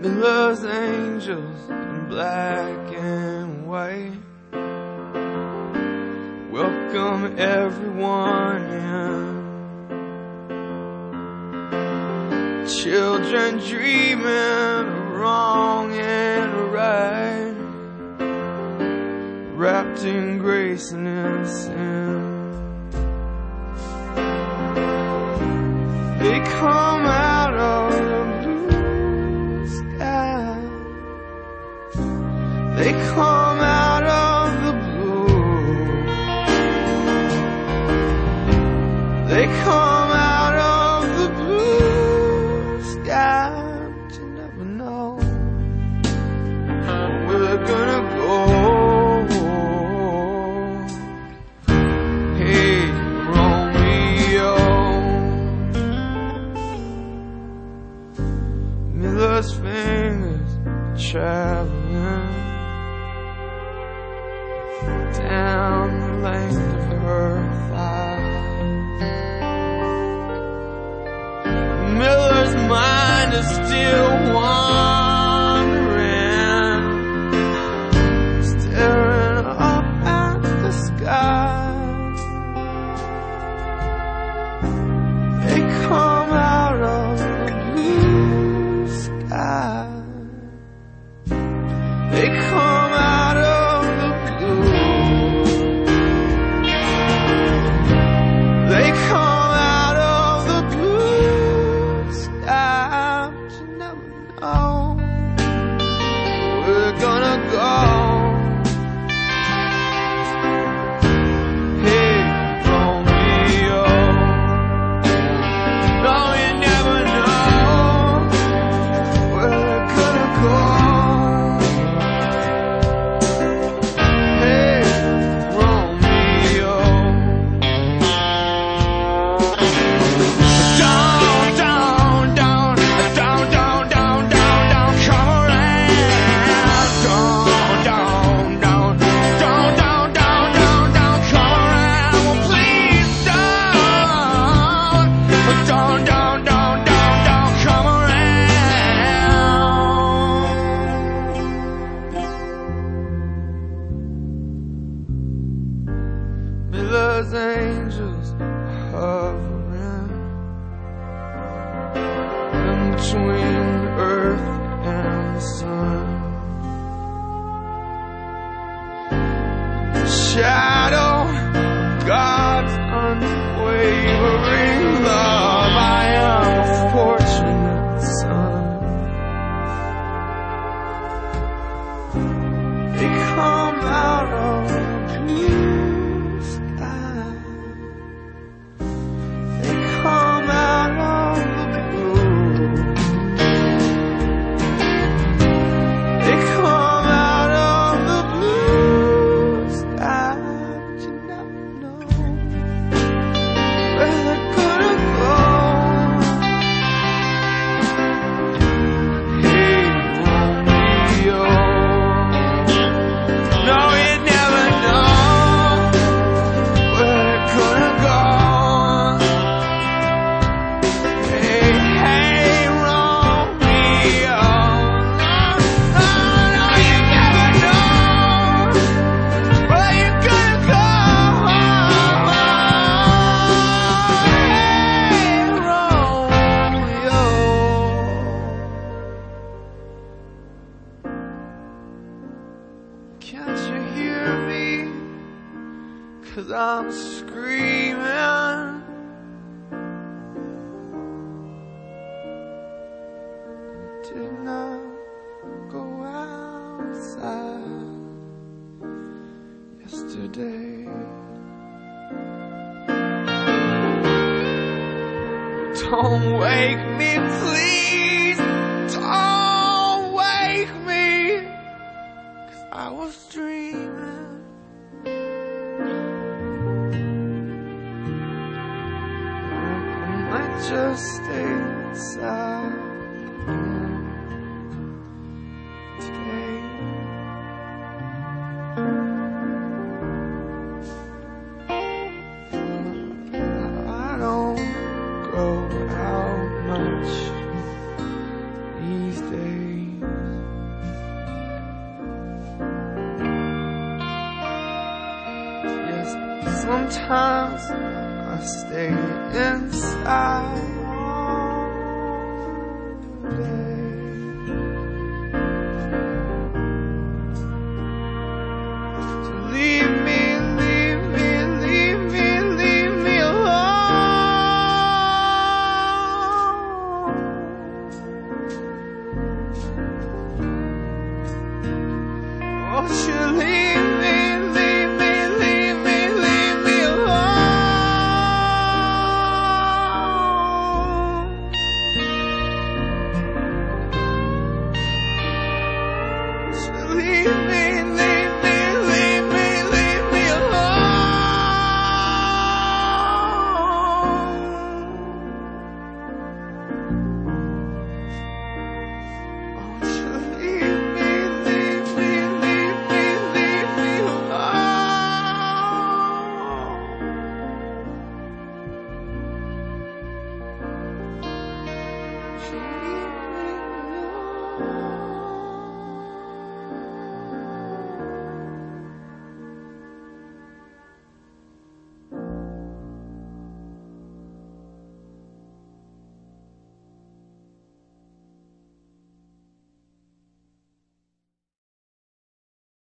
Miller's Angels in black and white. Welcome everyone in. Children dreaming of wrong and right, wrapped in grace and in sin. They come out of the blue sky. They come out of the blue. They come out of the blue sky. But you never know where they're gonna go. Hey, Romeo. Miller's fingers traveling down the length of her thigh. Miller's mind is still wandering, staring up at the sky. They come out of the blue sky. They come out of the blue. They come out of the blue sky. But you never know where they're gonna go. Hey, Romeo. No, you never know where they're gonna go. Miller's angels hovering in between earth and the sun. The shadow of God's unwavering love. I am a fortunate son. They come out of the blue. Come out of the blue. They come out of the blue sky. But you never know where they're gonna go. Hey, Romeo. No, you never know where they're gonna go. Can't you hear me? 'Cause I'm screaming. Did not go outside yesterday. Don't wake me, please. Don't wake me. 'Cause I was dreaming. I might just stay inside today. I don't go out much. Sometimes I stay inside all day. So leave me alone. Won't you leave me alone? Leave